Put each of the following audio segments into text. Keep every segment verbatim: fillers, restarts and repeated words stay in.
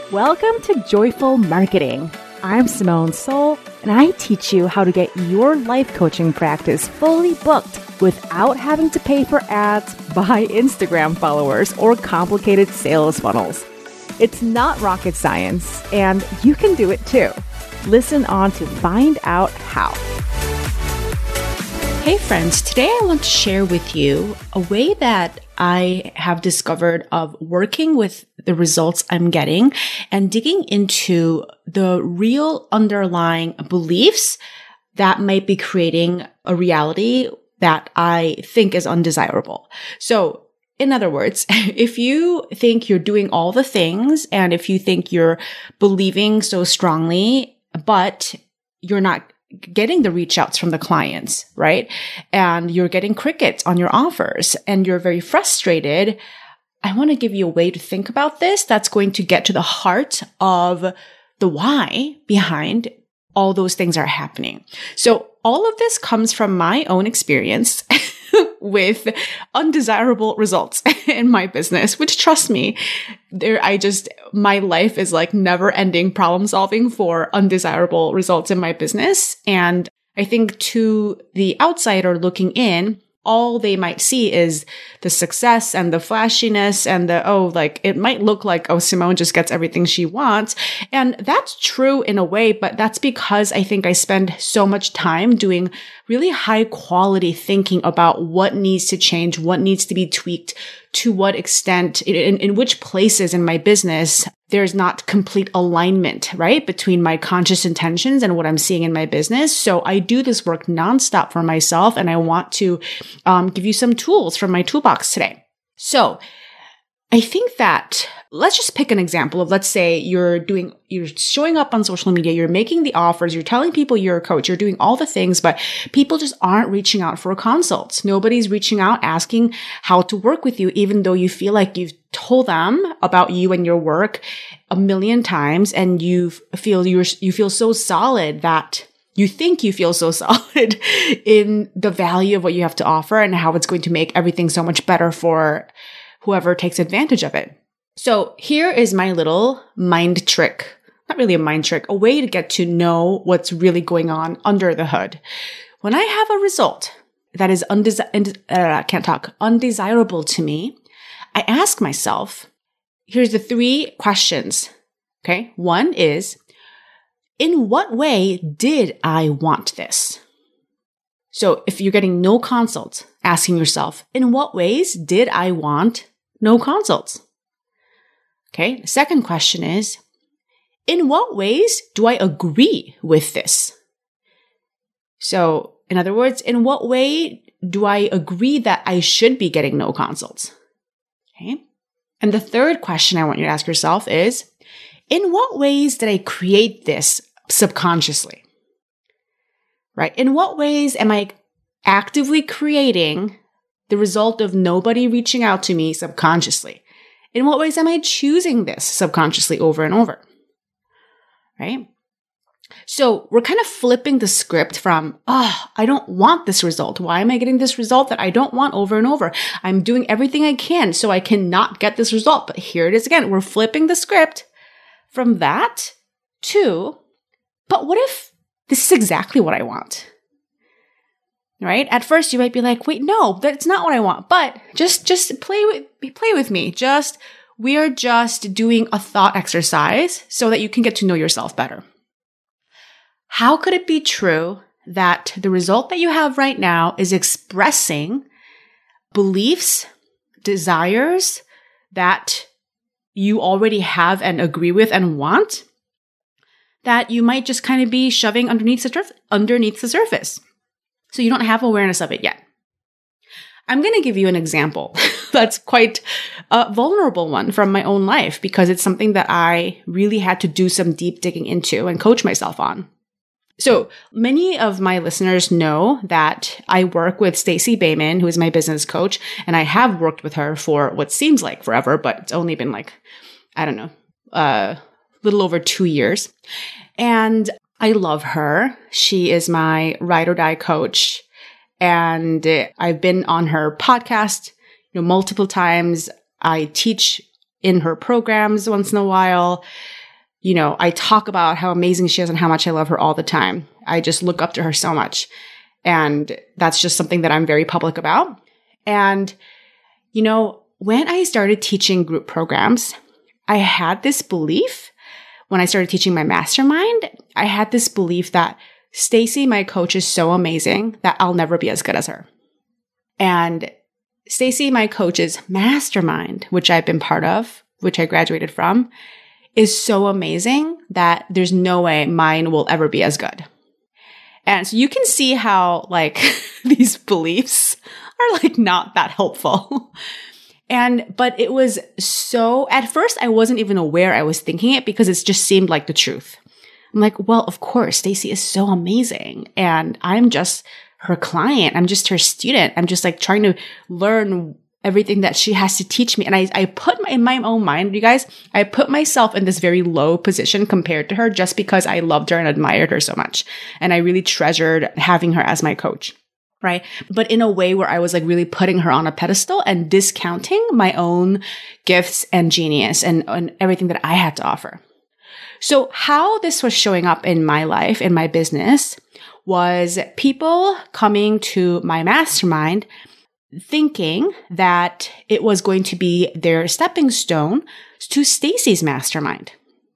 Welcome to Joyful Marketing. I'm Simone Seol, and I teach you how to get your life coaching practice fully booked without having to pay for ads, buy Instagram followers, or complicated sales funnels. It's not rocket science, and you can do it too. Listen on to find out how. Hey friends, today I want to share with you a way that I have discovered of working with the results I'm getting and digging into the real underlying beliefs that might be creating a reality that I think is undesirable. So in other words, if you think you're doing all the things and if you think you're believing so strongly, but you're not getting the reach outs from the clients, right? And you're getting crickets on your offers and you're very frustrated. I want to give you a way to think about this that's going to get to the heart of the why behind all those things are happening. So all of this comes from my own experience with undesirable results in my business, which trust me, there, I just, my life is like never ending problem solving for undesirable results in my business. And I think to the outsider looking in, all they might see is the success and the flashiness and the, oh, like it might look like, oh, Simone just gets everything she wants. And that's true in a way, but that's because I think I spend so much time doing really high quality thinking about what needs to change, what needs to be tweaked, to what extent, in, in which places in my business there's not complete alignment, right, between my conscious intentions and what I'm seeing in my business. So I do this work nonstop for myself, and I want to um, give you some tools from my toolbox today. So I think that let's just pick an example of, let's say you're doing, you're showing up on social media, you're making the offers, you're telling people you're a coach, you're doing all the things, but people just aren't reaching out for consults. Nobody's reaching out asking how to work with you, even though you feel like you've told them about you and your work a million times, and you feel you're, you feel so solid that you think you feel so solid in the value of what you have to offer and how it's going to make everything so much better for whoever takes advantage of it. So here is my little mind trick, not really a mind trick, a way to get to know what's really going on under the hood. When I have a result that is undesi- uh, can't talk, undesirable to me, I ask myself, here's the three questions. Okay. One is, in what way did I want this? So if you're getting no consults, asking yourself, in what ways did I want no consults? Okay. The second question is, in what ways do I agree with this? So in other words, in what way do I agree that I should be getting no consults? Okay. And the third question I want you to ask yourself is, in what ways did I create this subconsciously? Right? In what ways am I actively creating the result of nobody reaching out to me subconsciously? In what ways am I choosing this subconsciously over and over? Right? So we're kind of flipping the script from, oh, I don't want this result. Why am I getting this result that I don't want over and over? I'm doing everything I can so I cannot get this result. But here it is again. We're flipping the script from that to, but what if this is exactly what I want? Right? At first you might be like, wait, no, that's not what I want. But just, just play with, play with me. Just, we are just doing a thought exercise so that you can get to know yourself better. How could it be true that the result that you have right now is expressing beliefs, desires that you already have and agree with and want, that you might just kind of be shoving underneath the, surf- underneath the surface? So you don't have awareness of it yet. I'm going to give you an example that's quite a vulnerable one from my own life, because it's something that I really had to do some deep digging into and coach myself on. So many of my listeners know that I work with Stacey Bayman, who is my business coach, and I have worked with her for what seems like forever, but it's only been like, I don't know, a uh, little over two years. And I love her. She is my ride or die coach. And I've been on her podcast, you know, multiple times. I teach in her programs once in a while. You know, I talk about how amazing she is and how much I love her all the time. I just look up to her so much. And that's just something that I'm very public about. And, you know, when I started teaching group programs, I had this belief when I started teaching my mastermind, I had this belief that Stacy, my coach, is so amazing that I'll never be as good as her. And Stacy, my coach's mastermind, which I've been part of, which I graduated from, is so amazing that there's no way mine will ever be as good. And so you can see how like these beliefs are like not that helpful. And, but it was so, at first I wasn't even aware I was thinking it because it just seemed like the truth. I'm like, well, of course, Stacy is so amazing. And I'm just her client. I'm just her student. I'm just like trying to learn everything that she has to teach me. And I, I put my, in my own mind, you guys, I put myself in this very low position compared to her just because I loved her and admired her so much. And I really treasured having her as my coach. Right. But in a way where I was like really putting her on a pedestal and discounting my own gifts and genius and, and everything that I had to offer. So how this was showing up in my life, in my business, was people coming to my mastermind thinking that it was going to be their stepping stone to Stacy's mastermind.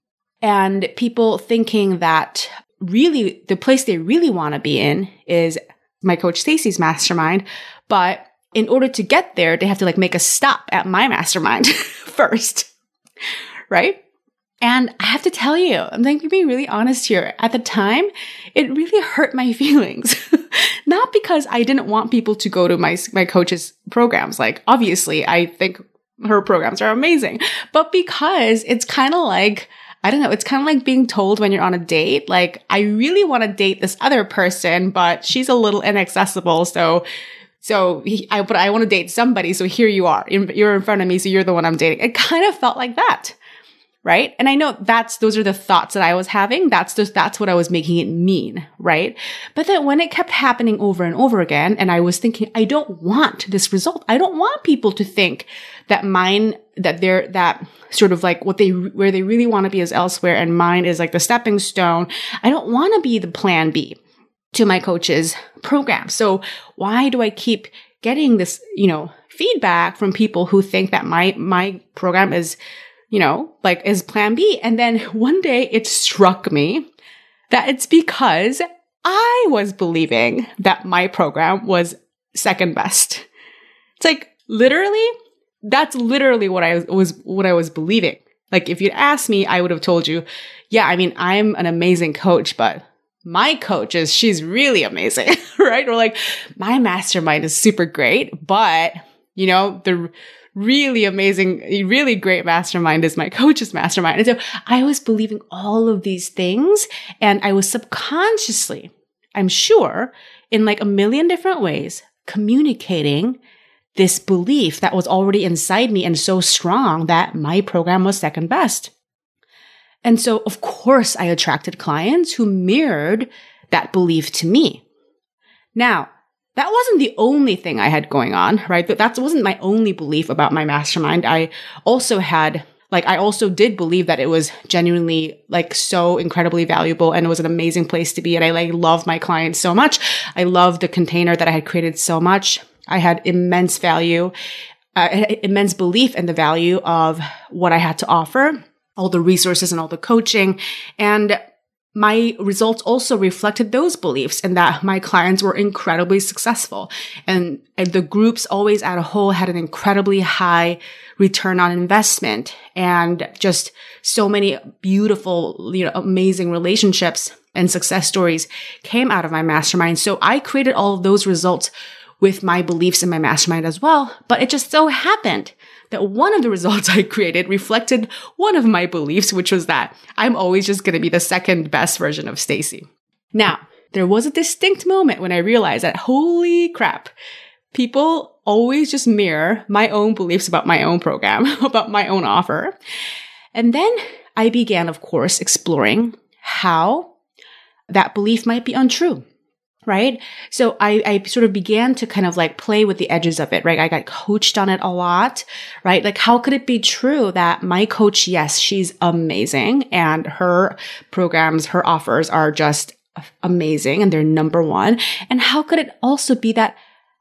And people thinking that really the place they really want to be in is my coach Stacy's mastermind, but in order to get there, they have to like make a stop at my mastermind first, right? And I have to tell you, I'm going to be really honest here. At the time, it really hurt my feelings. Not because I didn't want people to go to my my coach's programs. Like, obviously, I think her programs are amazing, but because it's kind of like, I don't know, it's kind of like being told when you're on a date, like, I really want to date this other person, but she's a little inaccessible. So, so he, I, but I want to date somebody. So here you are, in, you're in front of me. So you're the one I'm dating. It kind of felt like that. Right. And I know that's, those are the thoughts that I was having. That's just, that's what I was making it mean. Right. But then when it kept happening over and over again, and I was thinking, I don't want this result. I don't want people to think that mine, that they're, that sort of like what they, where they really want to be is elsewhere and mine is like the stepping stone. I don't want to be the plan B to my coach's program. So why do I keep getting this, you know, feedback from people who think that my, my program is, you know, like is plan B? And then one day it struck me that it's because I was believing that my program was second best. It's like literally, that's literally what I was, what I was believing. Like if you'd asked me, I would have told you, yeah, I mean, I'm an amazing coach, but my coach is, she's really amazing, right? Or like my mastermind is super great, but you know, the really amazing, really great mastermind is my coach's mastermind. And so I was believing all of these things and I was subconsciously, I'm sure, in like a million different ways, communicating this belief that was already inside me and so strong that my program was second best. And so, of course, I attracted clients who mirrored that belief to me. Now, that wasn't the only thing I had going on, right? But that wasn't my only belief about my mastermind. I also had, like, I also did believe that it was genuinely, like, so incredibly valuable and it was an amazing place to be. And I, like, love my clients so much. I love the container that I had created so much. I had immense value, uh, immense belief in the value of what I had to offer, all the resources and all the coaching. And my results also reflected those beliefs and that my clients were incredibly successful. And, and the groups always as a whole had an incredibly high return on investment and just so many beautiful, you know, amazing relationships and success stories came out of my mastermind. So I created all of those results with my beliefs in my mastermind as well. But it just so happened that one of the results I created reflected one of my beliefs, which was that I'm always just going to be the second best version of Stacy. Now, there was a distinct moment when I realized that, holy crap, people always just mirror my own beliefs about my own program, about my own offer. And then I began, of course, exploring how that belief might be untrue. right? So I, I sort of began to kind of like play with the edges of it, right? I got coached on it a lot, right? Like, how could it be true that my coach, yes, she's amazing, and her programs, her offers are just amazing and they're number one. And how could it also be that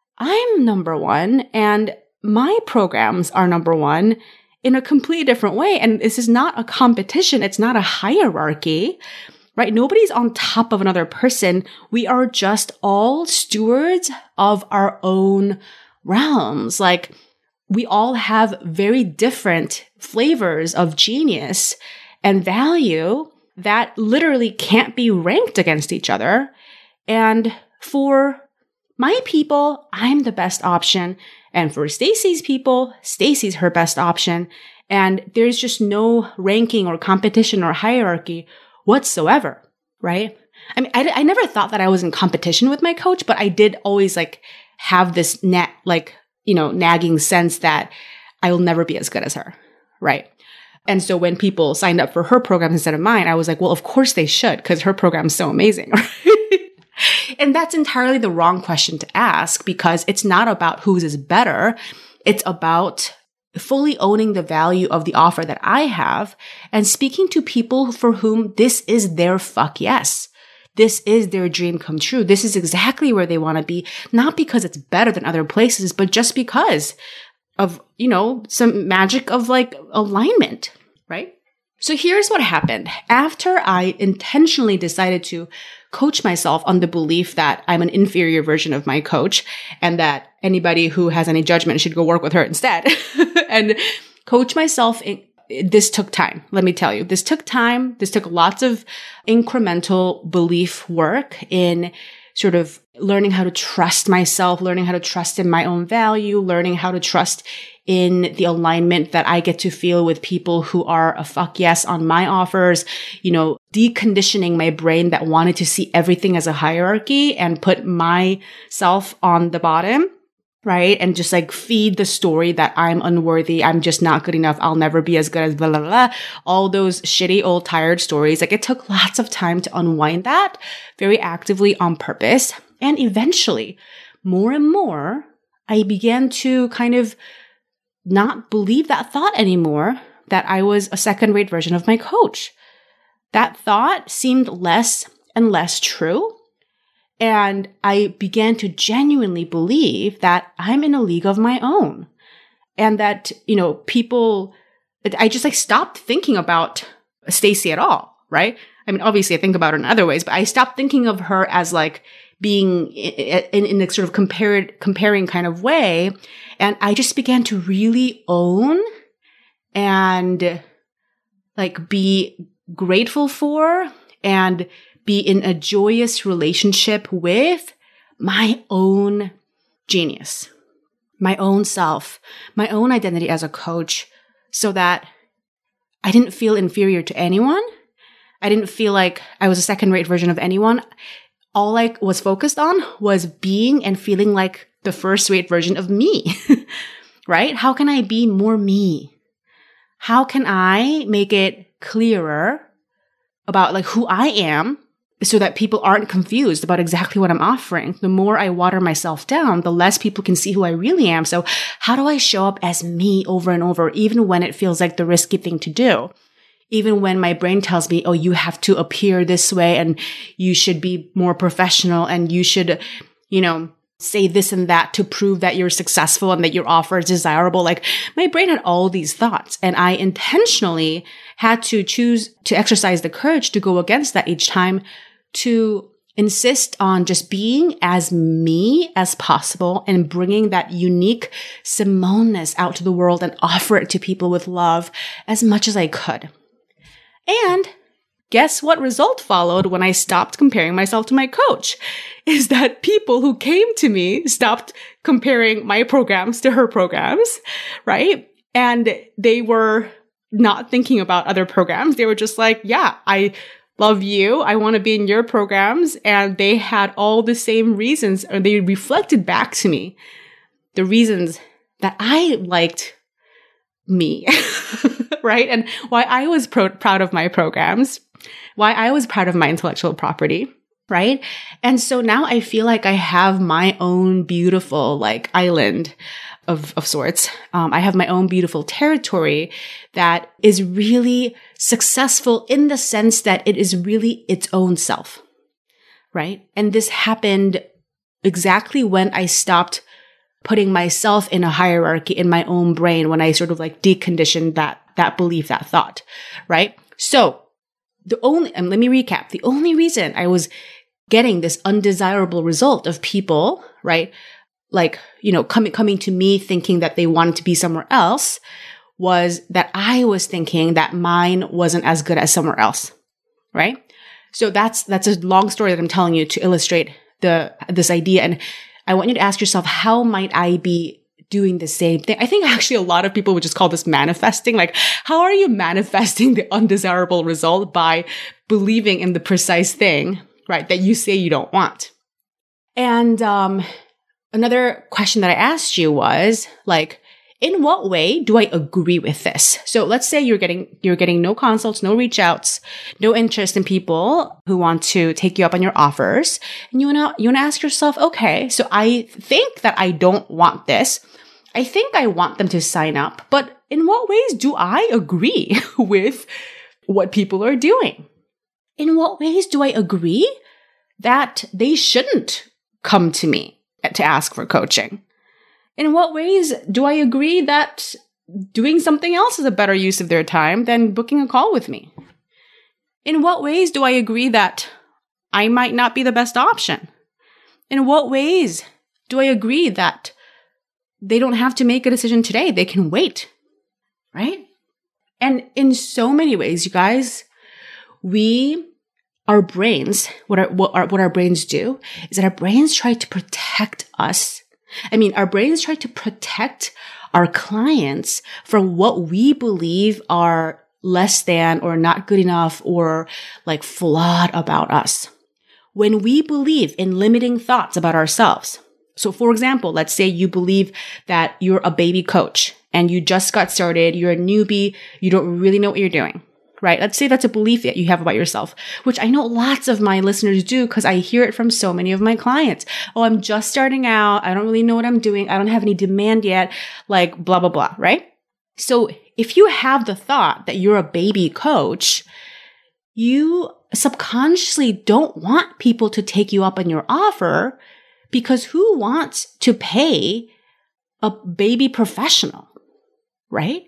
I'm number one and my programs are number one in a completely different way? And this is not a competition. It's not a hierarchy, right? Nobody's on top of another person. We are just all stewards of our own realms. Like, we all have very different flavors of genius and value that literally can't be ranked against each other. And for my people, I'm the best option. And for Stacy's people, Stacy's her best option. And there's just no ranking or competition or hierarchy whatsoever, right? I mean, I, I never thought that I was in competition with my coach, but I did always like have this net, like, you know, nagging sense that I will never be as good as her, right? And so when people signed up for her program instead of mine, I was like, well, of course they should, because her program's so amazing, right? And that's entirely the wrong question to ask, because it's not about whose is better. It's about fully owning the value of the offer that I have and speaking to people for whom this is their fuck yes. This is their dream come true. This is exactly where they want to be, not because it's better than other places, but just because of, you know, some magic of like alignment, right? So here's what happened. After I intentionally decided to coach myself on the belief that I'm an inferior version of my coach and that anybody who has any judgment should go work with her instead and coach myself, in, this took time. Let me tell you, this took time. This took lots of incremental belief work in sort of learning how to trust myself, learning how to trust in my own value, learning how to trust in the alignment that I get to feel with people who are a fuck yes on my offers, you know, deconditioning my brain that wanted to see everything as a hierarchy and put myself on the bottom, right? And just like feed the story that I'm unworthy, I'm just not good enough, I'll never be as good as blah, blah, blah. All those shitty old tired stories. Like, it took lots of time to unwind that very actively on purpose. And eventually, more and more, I began to kind of not believe that thought anymore, that I was a second-rate version of my coach. That thought seemed less and less true. And I began to genuinely believe that I'm in a league of my own. And that, you know, people, I just like stopped thinking about Stacy at all, right? I mean, obviously I think about her in other ways, but I stopped thinking of her as like being in, in a sort of compared, comparing kind of way. And I just began to really own and like be grateful for and be in a joyous relationship with my own genius, my own self, my own identity as a coach, so that I didn't feel inferior to anyone. I didn't feel like I was a second-rate version of anyone. All I was focused on was being and feeling like the first-rate version of me, right? How can I be more me? How can I make it clearer about like who I am so that people aren't confused about exactly what I'm offering? The more I water myself down, the less people can see who I really am. So how do I show up as me over and over, even when it feels like the risky thing to do? Even when my brain tells me, oh, you have to appear this way and you should be more professional and you should, you know, say this and that to prove that you're successful and that your offer is desirable. Like, my brain had all these thoughts, and I intentionally had to choose to exercise the courage to go against that each time, to insist on just being as me as possible and bringing that unique Simone-ness out to the world and offer it to people with love as much as I could. And guess what result followed when I stopped comparing myself to my coach? Is that people who came to me stopped comparing my programs to her programs, right? And they were not thinking about other programs. They were just like, yeah, I love you. I want to be in your programs. And they had all the same reasons, or they reflected back to me the reasons that I liked me, right? And why I was pro- proud of my programs, why I was proud of my intellectual property, right? And so now I feel like I have my own beautiful like island of, of sorts. Um, I have my own beautiful territory that is really successful in the sense that it is really its own self, right? And this happened exactly when I stopped putting myself in a hierarchy in my own brain, when I sort of like deconditioned that, that belief, that thought, right? So the only, and let me recap, the only reason I was getting this undesirable result of people, right? Like, you know, coming, coming to me thinking that they wanted to be somewhere else was that I was thinking that mine wasn't as good as somewhere else, right? So that's, that's a long story that I'm telling you to illustrate the, this idea. And I want you to ask yourself, how might I be doing the same thing? I think actually a lot of people would just call this manifesting. Like, how are you manifesting the undesirable result? By believing in the precise thing, right, that you say you don't want. And um, another question that I asked you was like, in what way do I agree with this? So let's say you're getting, you're getting no consults, no reach outs, no interest in people who want to take you up on your offers. And you want to, you want to ask yourself, okay, so I think that I don't want this. I think I want them to sign up, but in what ways do I agree with what people are doing? In what ways do I agree that they shouldn't come to me to ask for coaching? In what ways do I agree that doing something else is a better use of their time than booking a call with me? In what ways do I agree that I might not be the best option? In what ways do I agree that they don't have to make a decision today? They can wait, right? And in so many ways, you guys, we, our brains, what our, what our, what our brains do is that our brains try to protect us. I mean, our brains try to protect our clients from what we believe are less than or not good enough or like flawed about us. When we believe in limiting thoughts about ourselves. So for example, let's say you believe that you're a baby coach and you just got started, you're a newbie, you don't really know what you're doing. Right? Let's say that's a belief that you have about yourself, which I know lots of my listeners do because I hear it from so many of my clients. Oh, I'm just starting out. I don't really know what I'm doing. I don't have any demand yet, like blah, blah, blah, right? So if you have the thought that you're a baby coach, you subconsciously don't want people to take you up on your offer because who wants to pay a baby professional, right?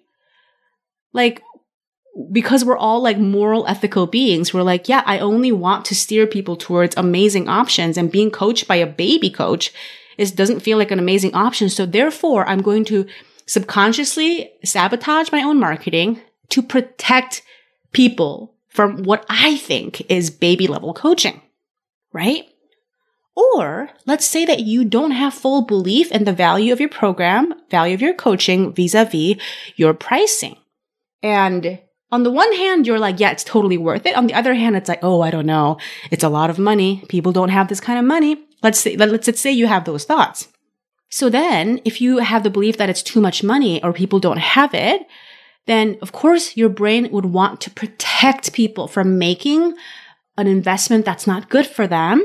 Like, because we're all like moral, ethical beings, we're like, yeah, I only want to steer people towards amazing options, and being coached by a baby coach is doesn't feel like an amazing option. So therefore, I'm going to subconsciously sabotage my own marketing to protect people from what I think is baby level coaching, right? Or let's say that you don't have full belief in the value of your program, value of your coaching vis-a-vis your pricing. And on the one hand, you're like, yeah, it's totally worth it. On the other hand, it's like, oh, I don't know. It's a lot of money. People don't have this kind of money. Let's say, let's, let's say you have those thoughts. So then if you have the belief that it's too much money or people don't have it, then of course your brain would want to protect people from making an investment that's not good for them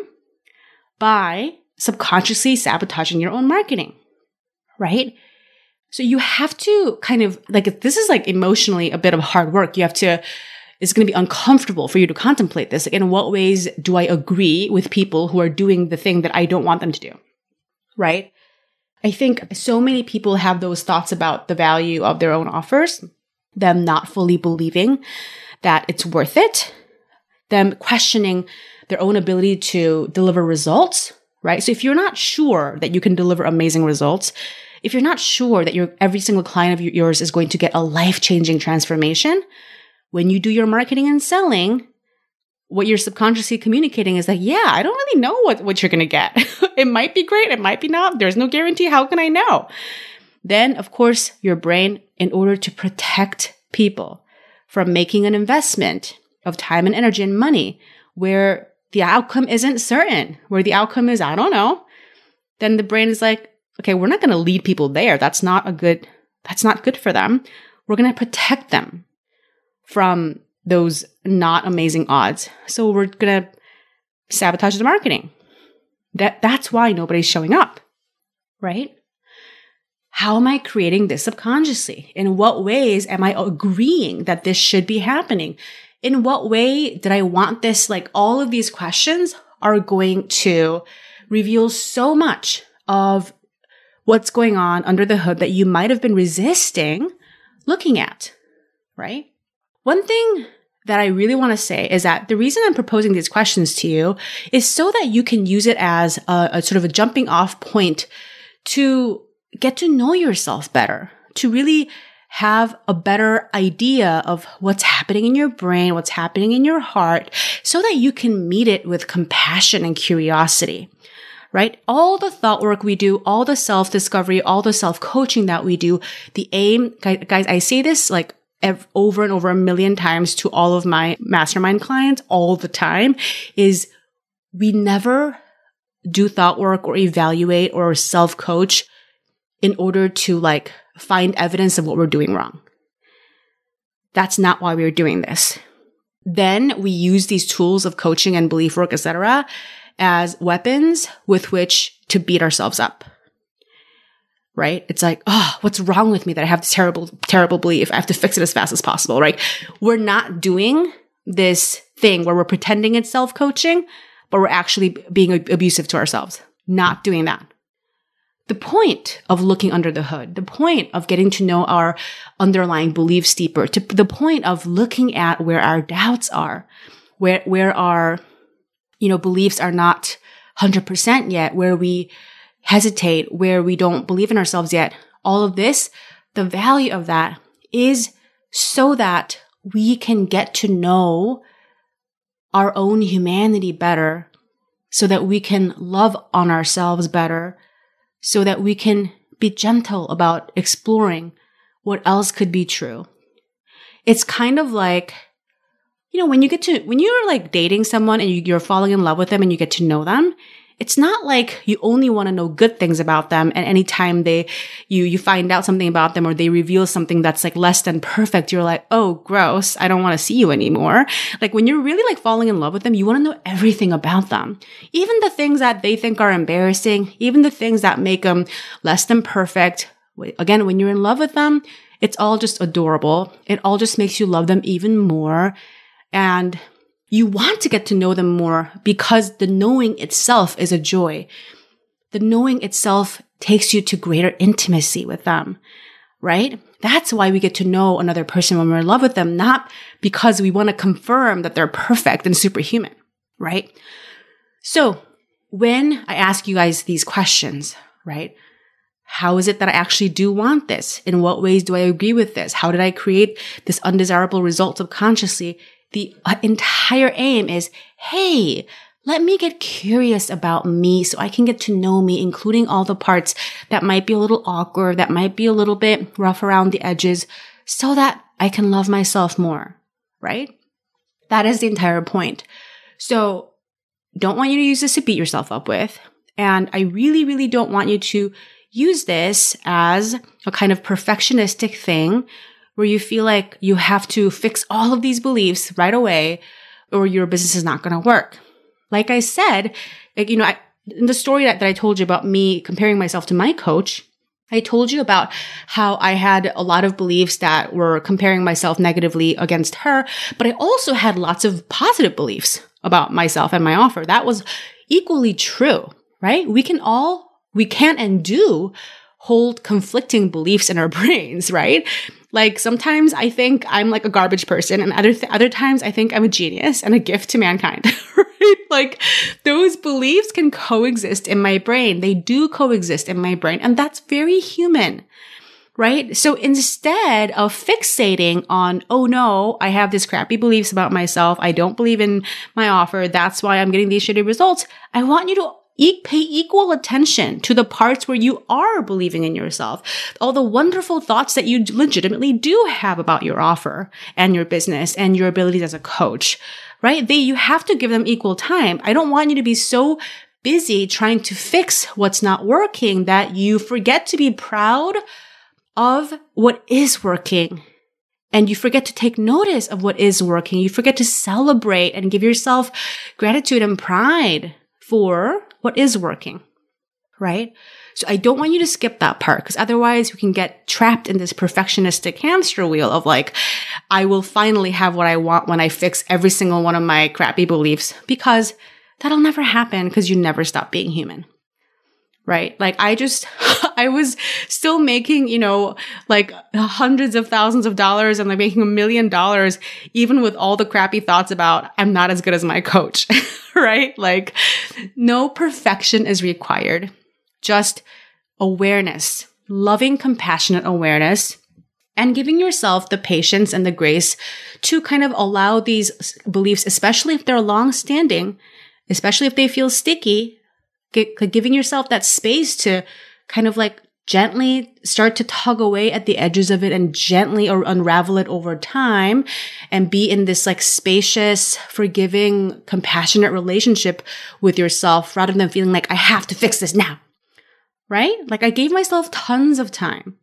by subconsciously sabotaging your own marketing, right? So you have to kind of like, this is like emotionally a bit of hard work. You have to, it's going to be uncomfortable for you to contemplate this. Like, in what ways do I agree with people who are doing the thing that I don't want them to do? Right? I think so many people have those thoughts about the value of their own offers, them not fully believing that it's worth it, them questioning their own ability to deliver results, right? So if you're not sure that you can deliver amazing results, if you're not sure that your every single client of yours is going to get a life-changing transformation, when you do your marketing and selling, what you're subconsciously communicating is like, yeah, I don't really know what, what you're going to get. It might be great. It might be not. There's no guarantee. How can I know? Then, of course, your brain, in order to protect people from making an investment of time and energy and money where the outcome isn't certain, where the outcome is, I don't know, then the brain is like, okay, we're not going to lead people there. That's not a good, that's not good for them. We're going to protect them from those not amazing odds. So we're going to sabotage the marketing. That, that's why nobody's showing up, right? How am I creating this subconsciously? In what ways am I agreeing that this should be happening? In what way did I want this? Like all of these questions are going to reveal so much of what's going on under the hood that you might have been resisting looking at, right? One thing that I really want to say is that the reason I'm proposing these questions to you is so that you can use it as a, a sort of a jumping off point to get to know yourself better, to really have a better idea of what's happening in your brain, what's happening in your heart, so that you can meet it with compassion and curiosity, right? All the thought work we do, all the self-discovery, all the self-coaching that we do, the aim, guys, I say this like over and over a million times to all of my mastermind clients all the time, is we never do thought work or evaluate or self-coach in order to like find evidence of what we're doing wrong. That's not why we're doing this. Then we use these tools of coaching and belief work, et cetera, as weapons with which to beat ourselves up. Right? It's like, oh, what's wrong with me that I have this terrible, terrible belief? I have to fix it as fast as possible, right? We're not doing this thing where we're pretending it's self-coaching, but we're actually being abusive to ourselves. Not doing that. The point of looking under the hood, the point of getting to know our underlying beliefs deeper, to the point of looking at where our doubts are, where, where our, you know, beliefs are not one hundred percent yet, where we hesitate, where we don't believe in ourselves yet. All of this, the value of that is so that we can get to know our own humanity better, so that we can love on ourselves better, so that we can be gentle about exploring what else could be true. It's kind of like, you know, when you get to, when you're like dating someone and you're falling in love with them and you get to know them, it's not like you only want to know good things about them. And anytime they, you, you find out something about them or they reveal something that's like less than perfect, you're like, oh, gross. I don't want to see you anymore. Like when you're really like falling in love with them, you want to know everything about them. Even the things that they think are embarrassing, even the things that make them less than perfect. Again, when you're in love with them, it's all just adorable. It all just makes you love them even more. And you want to get to know them more because the knowing itself is a joy. The knowing itself takes you to greater intimacy with them, right? That's why we get to know another person when we're in love with them, not because we want to confirm that they're perfect and superhuman, right? So when I ask you guys these questions, right? How is it that I actually do want this? In what ways do I agree with this? How did I create this undesirable result subconsciously? The entire aim is, hey, let me get curious about me so I can get to know me, including all the parts that might be a little awkward, that might be a little bit rough around the edges, so that I can love myself more, right? That is the entire point. So don't want you to use this to beat yourself up with. And I really, really don't want you to use this as a kind of perfectionistic thing where you feel like you have to fix all of these beliefs right away or your business is not going to work. Like I said, like, you know, I, in the story that, that I told you about me comparing myself to my coach, I told you about how I had a lot of beliefs that were comparing myself negatively against her, but I also had lots of positive beliefs about myself and my offer. That was equally true, right? We can all, we can and do hold conflicting beliefs in our brains, right? Like sometimes I think I'm like a garbage person and other th- other times I think I'm a genius and a gift to mankind, right? Like those beliefs can coexist in my brain. They do coexist in my brain and that's very human, right? So instead of fixating on, oh no, I have these crappy beliefs about myself. I don't believe in my offer. That's why I'm getting these shitty results. I want you to E- pay equal attention to the parts where you are believing in yourself, all the wonderful thoughts that you legitimately do have about your offer and your business and your abilities as a coach, right? They, you have to give them equal time. I don't want you to be so busy trying to fix what's not working that you forget to be proud of what is working And you forget to take notice of what is working. You forget to celebrate and give yourself gratitude and pride for what is working, right? So I don't want you to skip that part, because otherwise we can get trapped in this perfectionistic hamster wheel of like, I will finally have what I want when I fix every single one of my crappy beliefs, because that'll never happen because you never stop being human. Right? Like I just, I was still making, you know, like hundreds of thousands of dollars and like making a million dollars, even with all the crappy thoughts about I'm not as good as my coach, right? Like no perfection is required. Just awareness, loving, compassionate awareness, and giving yourself the patience and the grace to kind of allow these beliefs, especially if they're long-standing, especially if they feel sticky, giving yourself that space to kind of like gently start to tug away at the edges of it and gently or unravel it over time and be in this like spacious, forgiving, compassionate relationship with yourself rather than feeling like I have to fix this now, right? Like I gave myself tons of time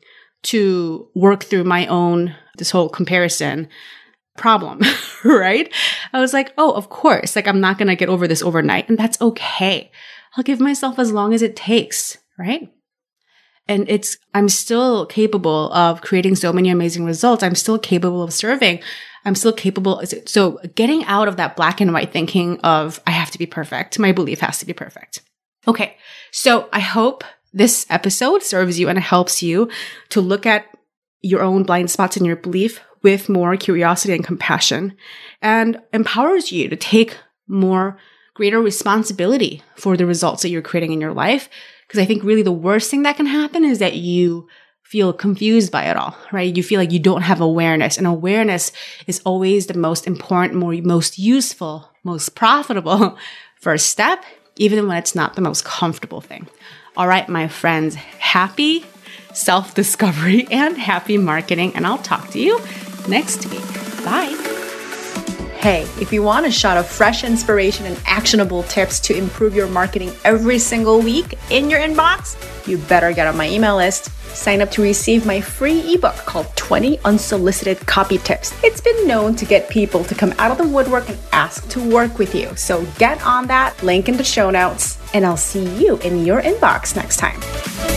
to work through my own, this whole comparison problem, right? I was like, oh, of course, like I'm not going to get over this overnight, and that's okay. I'll give myself as long as it takes, right? And it's, I'm still capable of creating so many amazing results. I'm still capable of serving. I'm still capable. So getting out of that black and white thinking of I have to be perfect. My belief has to be perfect. Okay. So I hope this episode serves you and helps you to look at your own blind spots in your belief with more curiosity and compassion, and empowers you to take more greater responsibility for the results that you're creating in your life. Because I think really the worst thing that can happen is that you feel confused by it all, right? You feel like you don't have awareness, and awareness is always the most important, more, most useful, most profitable first step, even when it's not the most comfortable thing. All right, my friends, happy self-discovery and happy marketing, and I'll talk to you next week. Bye. Hey, if you want a shot of fresh inspiration and actionable tips to improve your marketing every single week in your inbox, you better get on my email list. Sign up to receive my free ebook called twenty Unsolicited Copy Tips. It's been known to get people to come out of the woodwork and ask to work with you. So get on that, link in the show notes, and I'll see you in your inbox next time.